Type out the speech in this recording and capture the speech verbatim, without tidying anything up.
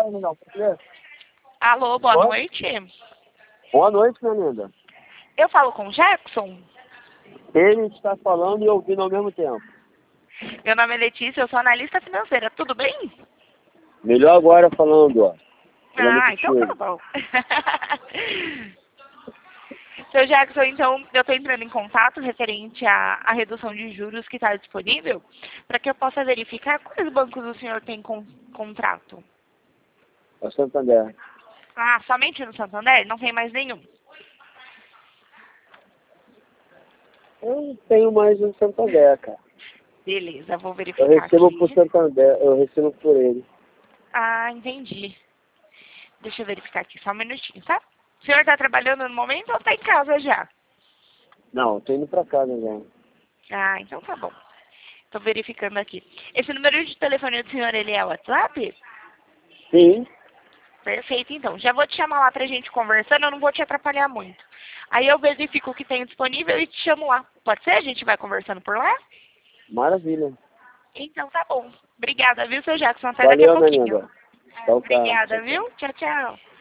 não, por quê? Alô, boa Oi? noite. Boa noite, minha linda. Eu falo com o Jackson. Ele está falando e ouvindo ao mesmo tempo. Meu nome é Letícia, eu sou analista financeira. Tudo bem? Melhor agora falando, ó. Falando Ah, então tá contigo. bom. Seu Jackson, então, eu estou entrando em contato referente à, à redução de juros que está disponível, para que eu possa verificar quais bancos o senhor tem com, contrato. É Santander. Ah, somente no Santander? Não tem mais nenhum? Eu não tenho mais um Santander, cara. Beleza, vou Eu verificar recebo por aqui. Santander, eu recebo por ele. Ah, entendi. Deixa eu verificar aqui, só um minutinho, tá? O senhor está trabalhando no momento ou está em casa já? Não, eu tô indo pra casa já. Ah, então tá bom. Estou verificando aqui. Esse número de telefone do senhor, ele é o WhatsApp? Sim, Perfeito, então. Já vou te chamar lá pra gente conversando, eu não vou te atrapalhar muito. Aí eu verifico o que tem disponível e te chamo lá. Pode ser? A gente vai conversando por lá? maravilha. Então tá bom. Obrigada, viu, seu Jackson? Até daqui a Valeu, minha pouquinho. linda. Tchau, tchau. Obrigada, Tchau, tchau. viu? Tchau, tchau.